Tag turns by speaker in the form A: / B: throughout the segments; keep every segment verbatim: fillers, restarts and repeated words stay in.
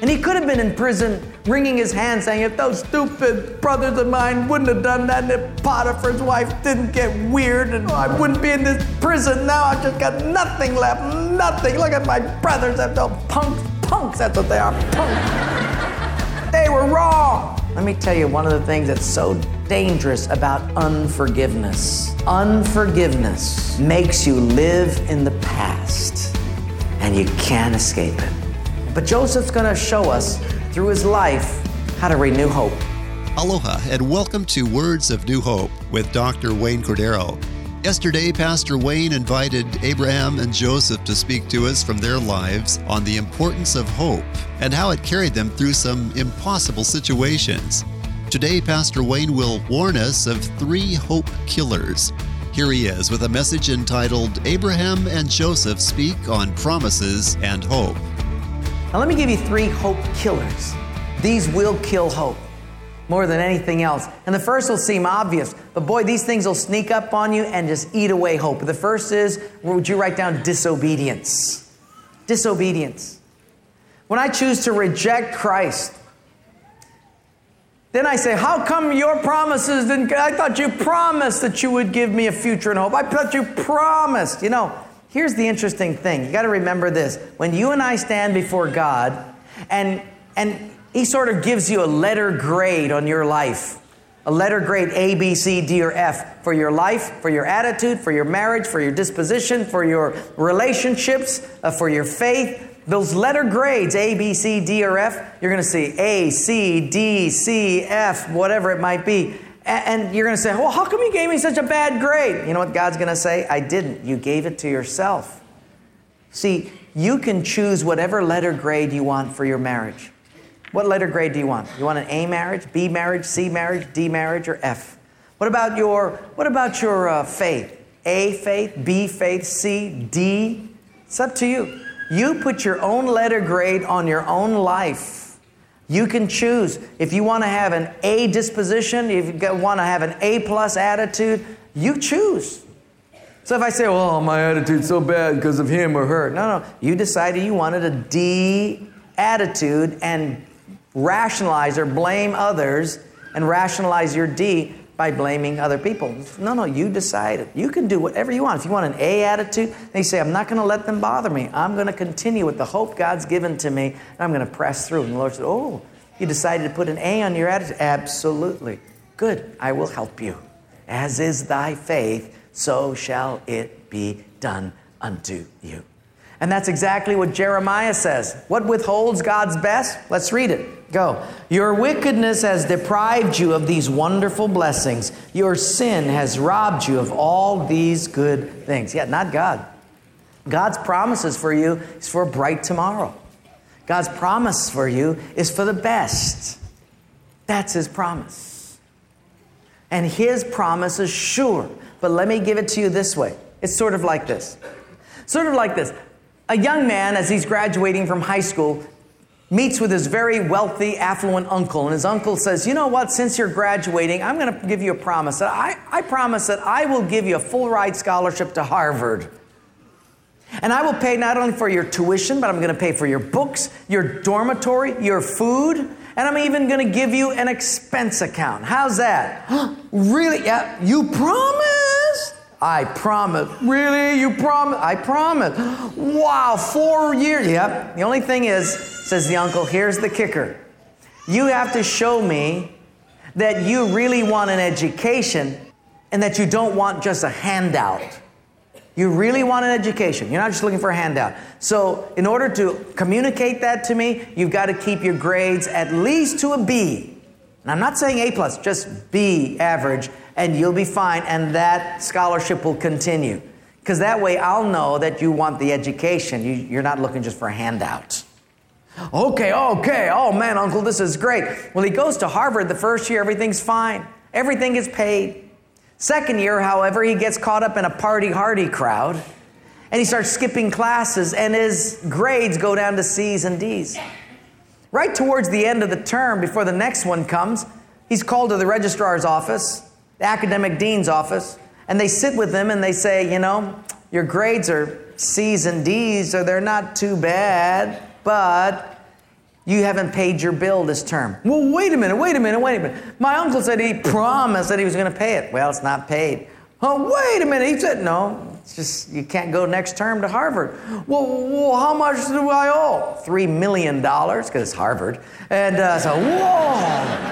A: And he could have been in prison wringing his hands saying, if those stupid brothers of mine wouldn't have done that, and if Potiphar's wife didn't get weird, and I wouldn't be in this prison. Now I've just got nothing left, nothing. Look at my brothers, they're no punks, punks, that's what they are, punks. They were wrong. Let me tell you one of the things that's so dangerous about unforgiveness. Unforgiveness makes you live in the past, and you can't escape it. But Joseph's going to show us through his life how to renew hope.
B: Aloha and welcome to Words of New Hope with Doctor Wayne Cordero. Yesterday, Pastor Wayne invited Abraham and Joseph to speak to us from their lives on the importance of hope and how it carried them through some impossible situations. Today, Pastor Wayne will warn us of three hope killers. Here he is with a message entitled Abraham and Joseph Speak on Promises and Hope.
A: Now let me give you three hope killers. These will kill hope more than anything else. And the first will seem obvious, but boy, these things will sneak up on you and just eat away hope. The first is, would you write down disobedience? Disobedience. When I choose to reject Christ, then I say, how come your promises didn't, I thought you promised that you would give me a future and hope. I thought you promised, you know. Here's the interesting thing. You got to remember this. When you and I stand before God, and and He sort of gives you a letter grade on your life, a letter grade A, B, C, D, or F for your life, for your attitude, for your marriage, for your disposition, for your relationships, uh, for your faith. Those letter grades, A, B, C, D, or F, you're going to see A, C, D, C, F, whatever it might be. And you're going to say, well, how come you gave me such a bad grade? You know what God's going to say? I didn't. You gave it to yourself. See, you can choose whatever letter grade you want for your marriage. What letter grade do you want? You want an A marriage, B marriage, C marriage, D marriage, or F? What about your, what about your uh, faith? A faith, B faith, C, D? It's up to you. You put your own letter grade on your own life. You can choose. If you want to have an A disposition, if you want to have an A plus attitude, you choose. So if I say, well, my attitude's so bad because of him or her. No, no. You decided you wanted a D attitude and rationalize or blame others and rationalize your D by blaming other people. No, no, you decided. You can do whatever you want. If you want an A attitude, then you say, I'm not going to let them bother me. I'm going to continue with the hope God's given to me, and I'm going to press through. And the Lord said, oh, you decided to put an A on your attitude? Absolutely. Good, I will help you. As is thy faith, so shall it be done unto you. And that's exactly what Jeremiah says. What withholds God's best? Let's read it. Go. Your wickedness has deprived you of these wonderful blessings. Your sin has robbed you of all these good things. Yeah, not God. God's promises for you is for a bright tomorrow. God's promise for you is for the best. That's His promise. And His promise is sure. But let me give it to you this way. It's sort of like this. Sort of like this. A young man, as he's graduating from high school, meets with his very wealthy, affluent uncle. And his uncle says, you know what, since you're graduating, I'm going to give you a promise. I, I promise that I will give you a full ride scholarship to Harvard. And I will pay not only for your tuition, but I'm going to pay for your books, your dormitory, your food, and I'm even going to give you an expense account. How's that? Really? Yeah, you promised? I promise. Really? You promise? I promise. Wow, four years. Yep. The only thing is, says the uncle, here's the kicker. You have to show me that you really want an education and that you don't want just a handout. You really want an education. You're not just looking for a handout. So in order to communicate that to me, you've got to keep your grades at least to a B. And I'm not saying A plus, just B average, and you'll be fine, and that scholarship will continue. Because that way I'll know that you want the education. You, you're not looking just for a handout. Okay, okay, oh man, uncle, this is great. Well, he goes to Harvard the first year, everything's fine. Everything is paid. Second year, however, he gets caught up in a party-hardy crowd, and he starts skipping classes, and his grades go down to C's and D's. Right towards the end of the term, before the next one comes, he's called to the registrar's office, the academic dean's office, and they sit with him and they say, you know, your grades are C's and D's, so they're not too bad, but You haven't paid your bill this term. Well, wait a minute, wait a minute, wait a minute. My uncle said he promised that he was going to pay it. Well, it's not paid. Oh, wait a minute. He said, no, it's just you can't go next term to Harvard. Well, well how much do I owe? Three million dollars, because it's Harvard. And uh, so, whoa.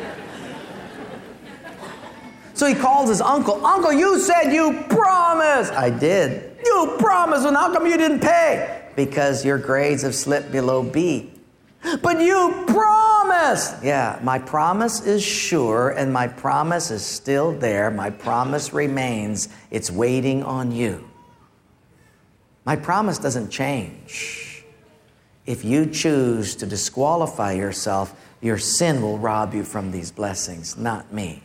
A: So he calls his uncle. Uncle, you said you promised. I did. You promised, and how come you didn't pay? Because your grades have slipped below B. But you promised. Yeah, my promise is sure, and my promise is still there. My promise remains. It's waiting on you. My promise doesn't change. If you choose to disqualify yourself, your sin will rob you from these blessings, not me.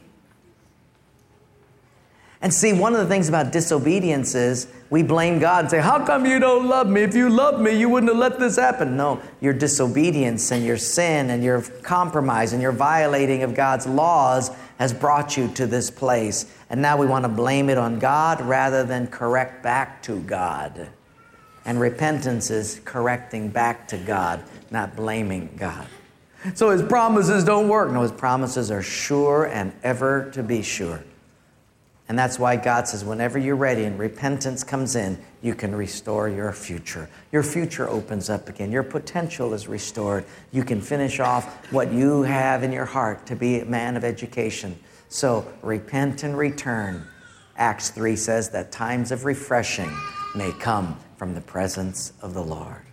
A: And see, one of the things about disobedience is we blame God and say, how come you don't love me? If you loved me, you wouldn't have let this happen. No, your disobedience and your sin and your compromise and your violating of God's laws has brought you to this place. And now we want to blame it on God rather than correct back to God. And repentance is correcting back to God, not blaming God. So his promises don't work. No, his promises are sure and ever to be sure. And that's why God says, whenever you're ready and repentance comes in, you can restore your future. Your future opens up again. Your potential is restored. You can finish off what you have in your heart to be a man of education. So repent and return. Acts three says that times of refreshing may come from the presence of the Lord.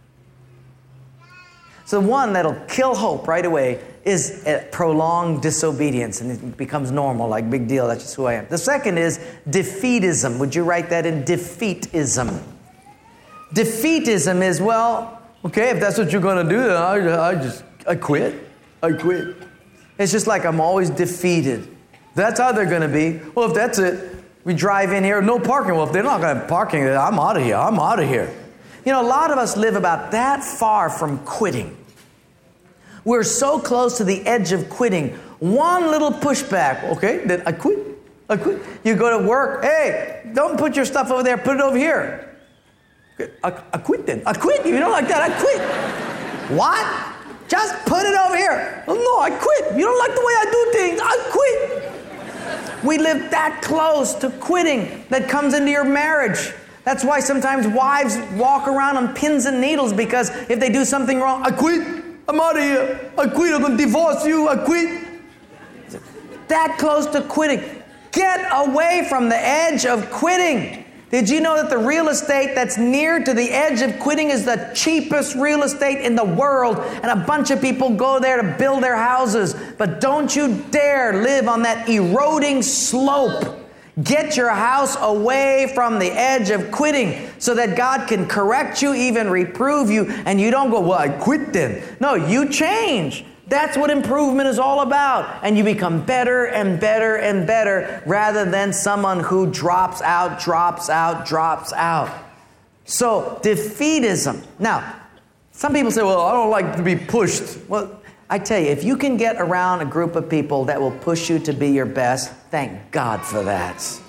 A: So the one that'll kill hope right away is prolonged disobedience, and it becomes normal, like big deal, that's just who I am. The second is defeatism. Would you write that in? Defeatism. Defeatism is, well, okay, if that's what you're going to do, then I, I just, I quit. I quit. It's just like I'm always defeated. That's how they're going to be. Well, if that's it, we drive in here, no parking. Well, if they're not going to have parking, I'm out of here. I'm out of here. You know, a lot of us live about that far from quitting. We're so close to the edge of quitting. One little pushback, okay, then I quit. I quit. You go to work, hey, don't put your stuff over there, put it over here. I, I quit then. I quit. You don't like that, I quit. What? Just put it over here. Oh, no, I quit. You don't like the way I do things, I quit. We live that close to quitting that comes into your marriage. That's why sometimes wives walk around on pins and needles, because if they do something wrong, I quit. I'm out of here. I quit. I'm going to divorce you. I quit. That close to quitting. Get away from the edge of quitting. Did you know that the real estate that's near to the edge of quitting is the cheapest real estate in the world? And a bunch of people go there to build their houses. But don't you dare live on that eroding slope. Get your house away from the edge of quitting so that God can correct you, even reprove you, and you don't go, well, I quit then. No, you change. That's what improvement is all about. And you become better and better and better rather than someone who drops out, drops out, drops out. So, defeatism. Now, some people say, well, I don't like to be pushed. Well, I tell you, if you can get around a group of people that will push you to be your best, thank God for that.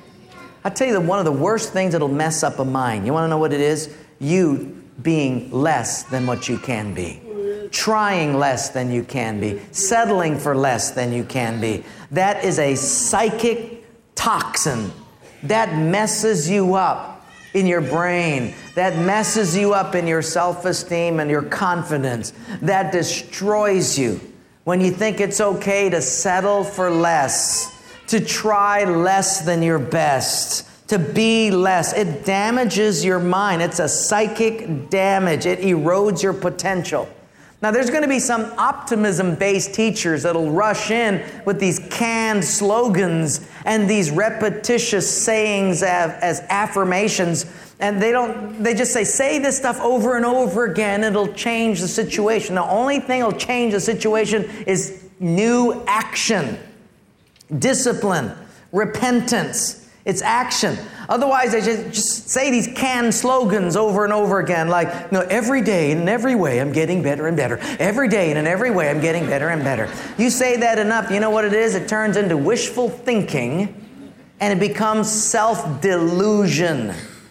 A: I tell you that one of the worst things that'll mess up a mind, you want to know what it is? You being less than what you can be. Trying less than you can be. Settling for less than you can be. That is a psychic toxin that messes you up in your brain, that messes you up in your self-esteem and your confidence, that destroys you. When you think it's okay to settle for less, to try less than your best, to be less, it damages your mind. It's a psychic damage. It erodes your potential. Now, there's going to be some optimism-based teachers that'll rush in with these canned slogans and these repetitious sayings as, as affirmations. And they don't, they just say, say this stuff over and over again. It'll change the situation. The only thing that'll change the situation is new action, discipline, repentance. It's action. Otherwise, they just, just say these canned slogans over and over again, like, you know, every day and in every way I'm getting better and better. Every day and in every way I'm getting better and better. You say that enough, you know what it is? It turns into wishful thinking, and it becomes self-delusion.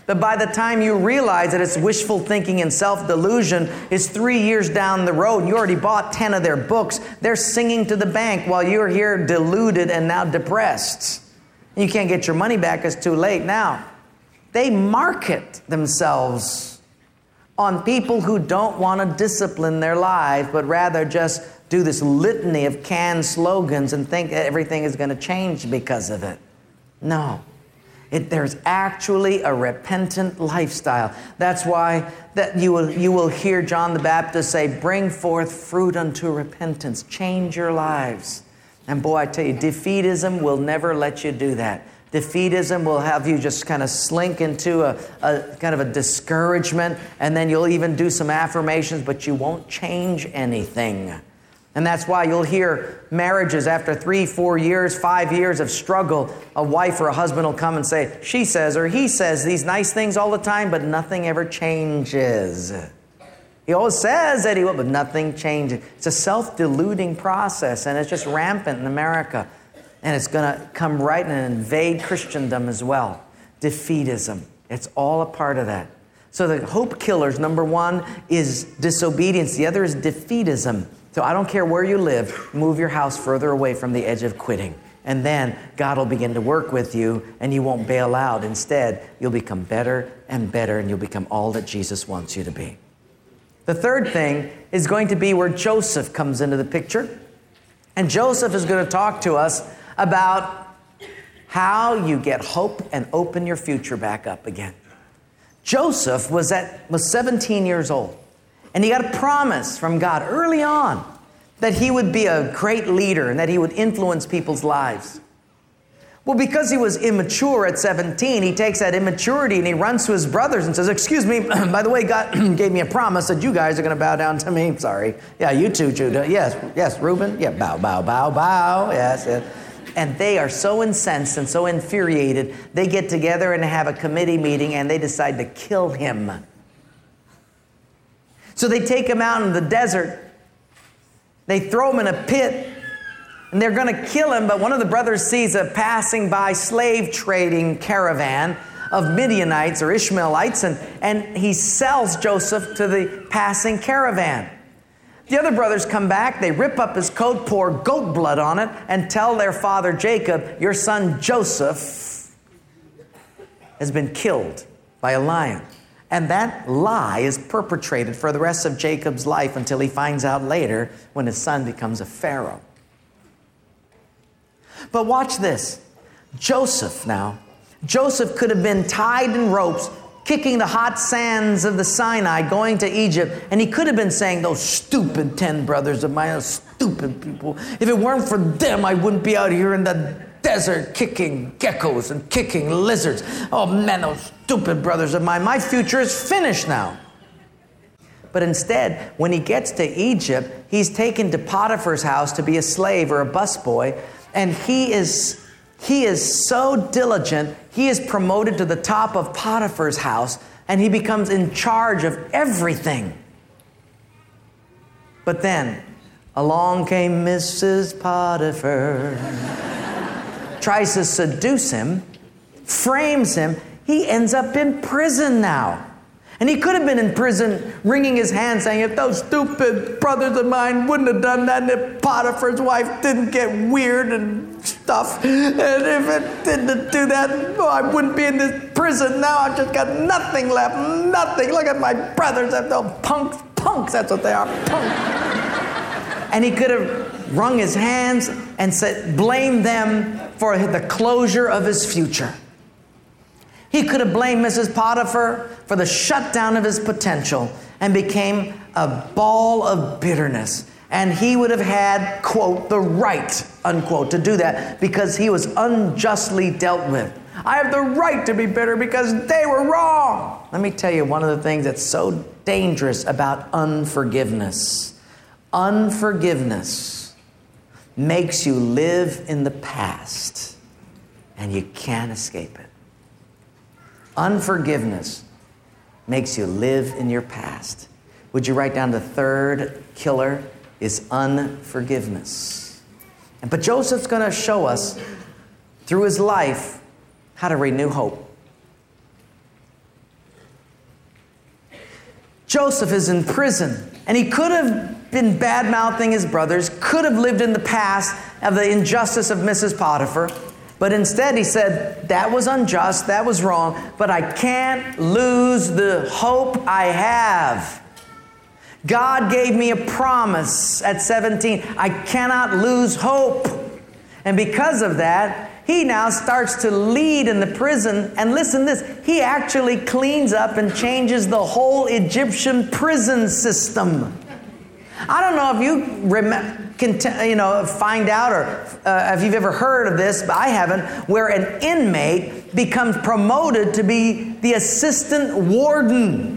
A: But by the time you realize that it's wishful thinking and self-delusion, it's three years down the road, and you already bought ten of their books. They're singing to the bank while you're here deluded and now depressed. You can't get your money back. It's too late now. They market themselves on people who don't want to discipline their lives, but rather just do this litany of canned slogans and think everything is going to change because of it. No. It, there's actually a repentant lifestyle. That's why that you will, you will hear John the Baptist say, bring forth fruit unto repentance. Change your lives. And boy, I tell you, defeatism will never let you do that. Defeatism will have you just kind of slink into a, a kind of a discouragement, and then you'll even do some affirmations, but you won't change anything. And that's why you'll hear marriages after three, four years, five years of struggle, a wife or a husband will come and say, she says or he says these nice things all the time, but nothing ever changes. He always says that he will, but nothing changes. It's a self-deluding process, and it's just rampant in America. And it's going to come right and invade Christendom as well. Defeatism. It's all a part of that. So the hope killers, number one, is disobedience. The other is defeatism. So I don't care where you live, move your house further away from the edge of quitting. And then God will begin to work with you, and you won't bail out. Instead, you'll become better and better, and you'll become all that Jesus wants you to be. The third thing is going to be where Joseph comes into the picture. And Joseph is going to talk to us about how you get hope and open your future back up again. Joseph was at was seventeen years old, and he got a promise from God early on that he would be a great leader and that he would influence people's lives. Well, because he was immature at seventeen, he takes that immaturity and he runs to his brothers and says, excuse me, by the way, God gave me a promise that you guys are going to bow down to me. Sorry. Yeah, you too, Judah. Yes, yes, Reuben. Yeah, bow, bow, bow, bow. Yes, yes. And they are so incensed and so infuriated, they get together and have a committee meeting and they decide to kill him. So they take him out in the desert. They throw him in a pit. And they're going to kill him, but one of the brothers sees a passing by slave trading caravan of Midianites or Ishmaelites, and, and he sells Joseph to the passing caravan. The other brothers come back, they rip up his coat, pour goat blood on it, and tell their father Jacob, your son Joseph has been killed by a lion. And that lie is perpetrated for the rest of Jacob's life until he finds out later when his son becomes a pharaoh. But watch this. Joseph now. Joseph could have been tied in ropes, kicking the hot sands of the Sinai, going to Egypt. And he could have been saying, those stupid ten brothers of mine, those stupid people. If it weren't for them, I wouldn't be out here in the desert kicking geckos and kicking lizards. Oh man, those stupid brothers of mine. My future is finished now. But instead, when he gets to Egypt, he's taken to Potiphar's house to be a slave or a busboy. And he is, he is so diligent, he is promoted to the top of Potiphar's house, and he becomes in charge of everything. But then, along came Missus Potiphar, tries to seduce him, frames him. He ends up in prison now. And he could have been in prison wringing his hands saying, if those stupid brothers of mine wouldn't have done that, and if Potiphar's wife didn't get weird and stuff, and if it didn't do that, oh, I wouldn't be in this prison now. I've just got nothing left, nothing. Look at my brothers, they're punks, punks, that's what they are, punks. And he could have wrung his hands and said, blamed them for the closure of his future. He could have blamed Missus Potiphar for the shutdown of his potential and became a ball of bitterness. And he would have had, quote, the right, unquote, to do that because he was unjustly dealt with. I have the right to be bitter because they were wrong. Let me tell you one of the things that's so dangerous about unforgiveness. Unforgiveness makes you live in the past, and you can't escape it. Unforgiveness makes you live in your past. Would you write down the third killer is unforgiveness? And but Joseph's going to show us through his life how to renew hope. Joseph is in prison, and he could have been bad-mouthing his brothers, could have lived in the past of the injustice of Missus Potiphar, but instead he said, that was unjust, that was wrong, but I can't lose the hope I have. God gave me a promise at seventeen. I cannot lose hope. And because of that, he now starts to lead in the prison. And listen to this, he actually cleans up and changes the whole Egyptian prison system. I don't know if you rem- can t- you know, find out or uh, if you've ever heard of this, but I haven't, where an inmate becomes promoted to be the assistant warden.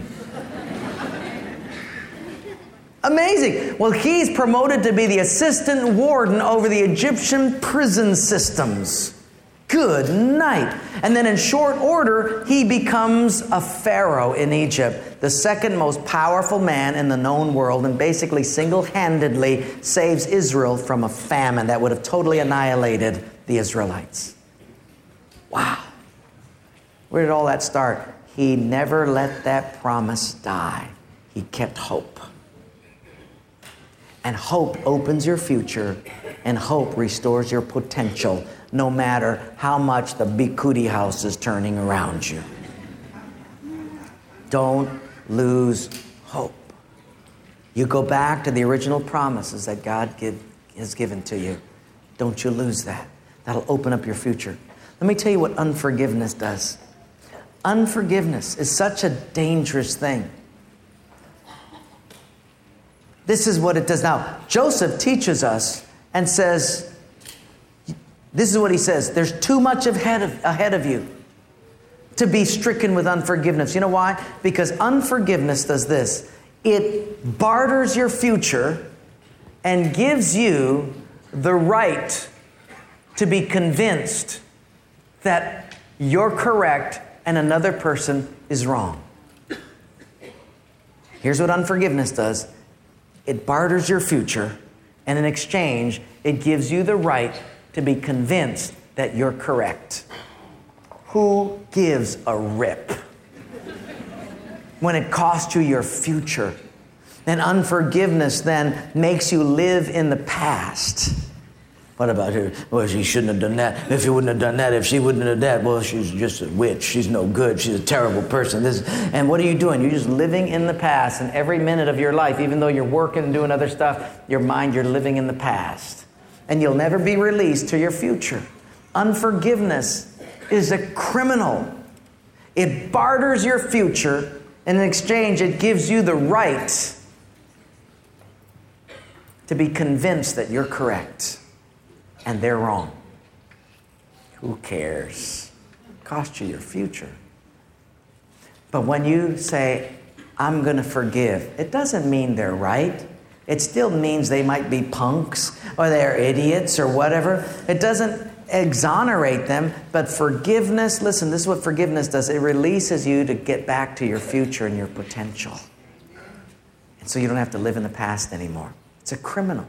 A: Amazing. Well, he's promoted to be the assistant warden over the Egyptian prison systems. Good night. And then in short order, he becomes a pharaoh in Egypt, the second most powerful man in the known world, and basically single-handedly saves Israel from a famine that would have totally annihilated the Israelites. Wow. Where did all that start? He never let that promise die. He kept hope. And hope opens your future, and hope restores your potential, no matter how much the Bikuti house is turning around you. Don't lose hope. You go back to the original promises that God give, has given to you. Don't you lose that. That'll open up your future. Let me tell you what unforgiveness does. Unforgiveness is such a dangerous thing. This is what it does. Now, Joseph teaches us and says, this is what he says, there's too much ahead of, ahead of you to be stricken with unforgiveness. You know why? Because unforgiveness does this. It barters your future and gives you the right to be convinced that you're correct and another person is wrong. Here's what unforgiveness does. It barters your future, and in exchange, it gives you the right to be convinced that you're correct. Who gives a rip when it costs you your future? And unforgiveness then makes you live in the past. What about her? Well, she shouldn't have done that. If he wouldn't have done that, if she wouldn't have done that, well, she's just a witch. She's no good. She's a terrible person. This, and what are you doing? You're just living in the past. And every minute of your life, even though you're working and doing other stuff, your mind, you're living in the past. And you'll never be released to your future. Unforgiveness is a criminal. It barters your future, and in exchange, it gives you the right to be convinced that you're correct. And they're wrong. Who cares? It costs you your future. But when you say, I'm going to forgive, it doesn't mean they're right. It still means they might be punks or they're idiots or whatever. It doesn't exonerate them, but forgiveness, listen, this is what forgiveness does. It releases you to get back to your future and your potential. And so you don't have to live in the past anymore. It's a criminal.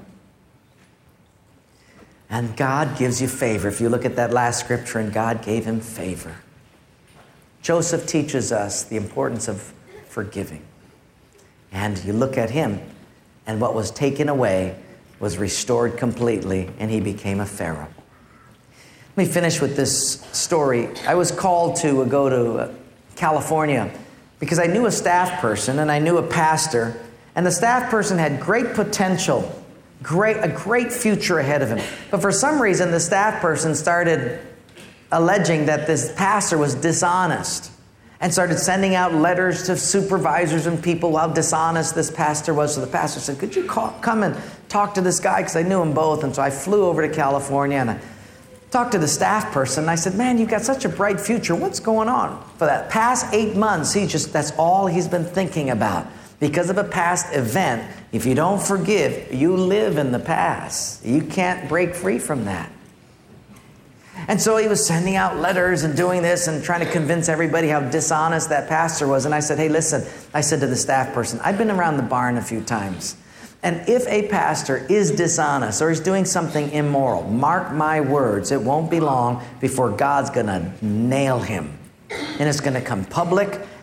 A: And God gives you favor. If you look at that last scripture, and God gave him favor. Joseph teaches us the importance of forgiving. And you look at him, and what was taken away was restored completely, and he became a pharaoh. Let me finish with this story. I was called to go to California because I knew a staff person, and I knew a pastor, and the staff person had great potential. Great, a great future ahead of him. But for some reason, the staff person started alleging that this pastor was dishonest and started sending out letters to supervisors and people how dishonest this pastor was. So the pastor said, could you call, come and talk to this guy? Because I knew him both. And so I flew over to California and I talked to the staff person. And I said, man, you've got such a bright future. What's going on? For that past eight months, he just that's all he's been thinking about. Because of a past event, if you don't forgive, you live in the past. You can't break free from that. And so he was sending out letters and doing this and trying to convince everybody how dishonest that pastor was. And I said, hey, listen, I said to the staff person, I've been around the barn a few times. And if a pastor is dishonest or is doing something immoral, mark my words, it won't be long before God's going to nail him. And it's going to come public,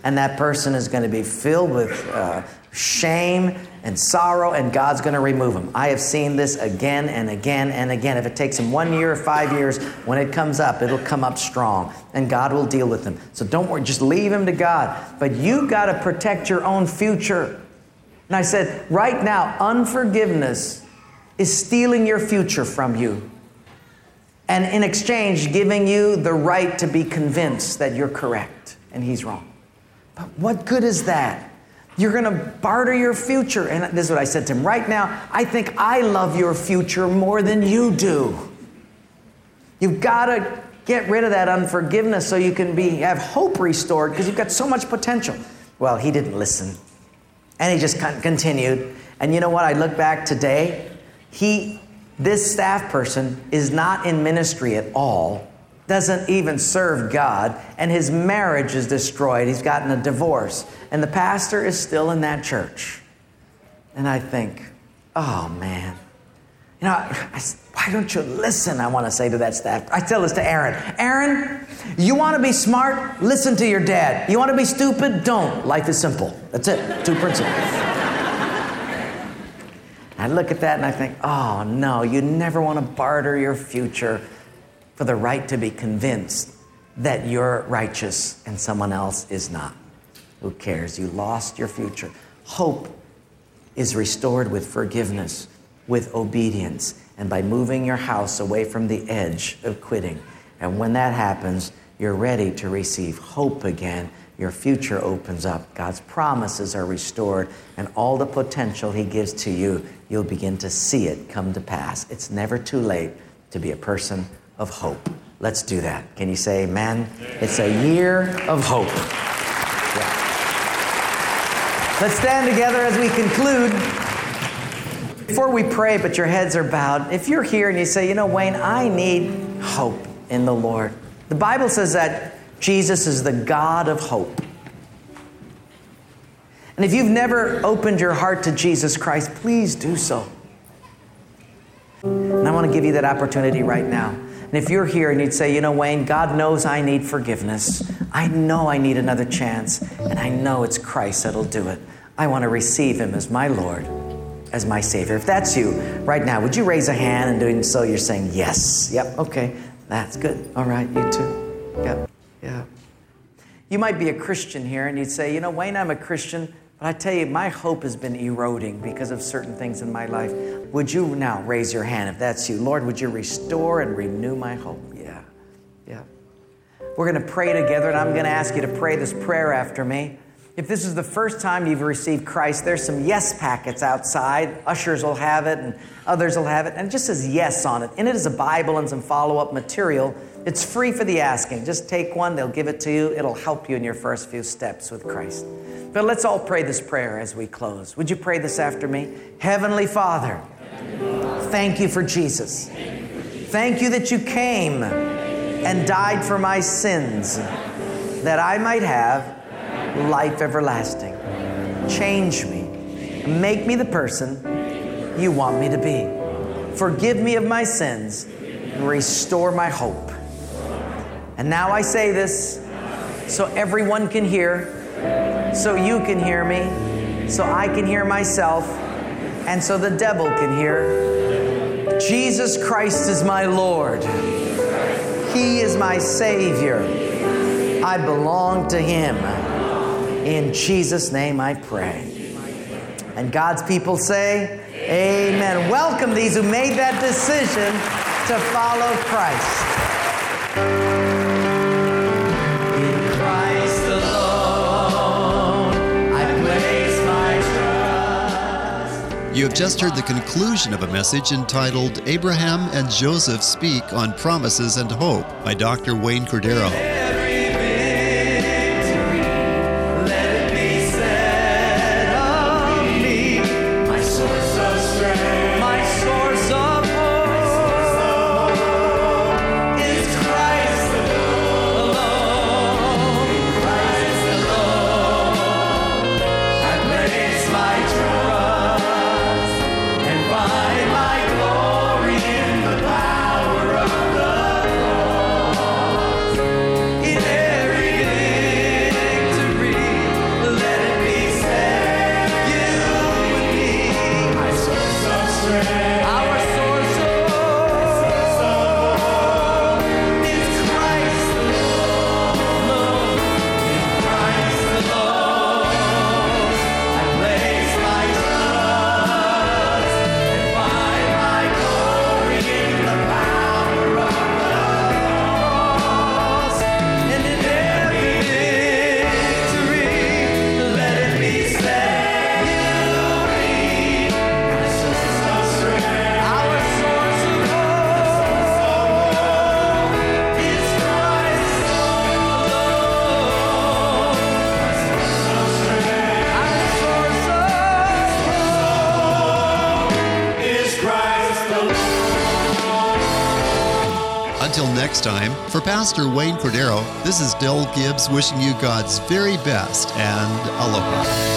A: and that person is going to be filled with uh, shame and sorrow, and God's going to remove them. I have seen this again and again and again. If it takes them one year or five years, when it comes up, it'll come up strong, and God will deal with them. So don't worry, just leave them to God. But you got to protect your own future. And I said, right now, unforgiveness is stealing your future from you, and in exchange, giving you the right to be convinced that you're correct and he's wrong. But what good is that? You're going to barter your future. And this is what I said to him. Right now, I think I love your future more than you do. You've got to get rid of that unforgiveness so you can be have hope restored, because you've got so much potential. Well, he didn't listen. And he just continued. And you know what? I look back today. He, this staff person is not in ministry at all, doesn't even serve God, and his marriage is destroyed. He's gotten a divorce. And the pastor is still in that church. And I think, oh, man. You know, I, why don't you listen, I want to say to that staff. I tell this to Aaron. Aaron, you want to be smart? Listen to your dad. You want to be stupid? Don't. Life is simple. That's it. Two principles. I look at that and I think, oh, no, you never want to barter your future for the right to be convinced that you're righteous and someone else is not. Who cares? You lost your future. Hope is restored with forgiveness, with obedience, and by moving your house away from the edge of quitting. And when that happens, you're ready to receive hope again. Your future opens up. God's promises are restored, and all the potential he gives to you, you'll begin to see it come to pass. It's never too late to be a person of hope. Let's do that. Can you say amen? Amen. It's a year of hope. Yeah. Let's stand together as we conclude. Before we pray, but your heads are bowed, if you're here and you say, you know, Wayne, I need hope in the Lord. The Bible says that Jesus is the God of hope. And if you've never opened your heart to Jesus Christ, please do so. And I want to give you that opportunity right now. And if you're here and you'd say, you know, Wayne, God knows I need forgiveness. I know I need another chance. And I know it's Christ that'll do it. I want to receive him as my Lord, as my Savior. If that's you right now, would you raise a hand, and doing so you're saying yes. Yep, okay. That's good. All right, you too. Yep, yeah. You might be a Christian here and you'd say, you know, Wayne, I'm a Christian, but I tell you, my hope has been eroding because of certain things in my life. Would you now raise your hand if that's you? Lord, would you restore and renew my hope? Yeah, yeah. We're going to pray together, and I'm going to ask you to pray this prayer after me. If this is the first time you've received Christ, there's some yes packets outside. Ushers will have it, and others will have it. And it just says yes on it. In it is a Bible and some follow-up material. It's free for the asking. Just take one. They'll give it to you. It'll help you in your first few steps with Christ. But let's all pray this prayer as we close. Would you pray this after me? Heavenly Father, thank you for Jesus. Thank you that you came and died for my sins, that I might have life everlasting. Change me. Make me the person you want me to be. Forgive me of my sins and restore my hope. And now I say this so everyone can hear, so you can hear me, so I can hear myself, and so the devil can hear. Jesus Christ is my Lord. He is my Savior. I belong to him. In Jesus' name I pray. And God's people say, amen. Welcome these who made that decision to follow Christ. In Christ alone, I place my trust.
B: You have just heard the conclusion of a message entitled Abraham and Joseph Speak on Promises and Hope by Doctor Wayne Cordeiro. Until next time, for Pastor Wayne Cordero, this is Del Gibbs wishing you God's very best and aloha.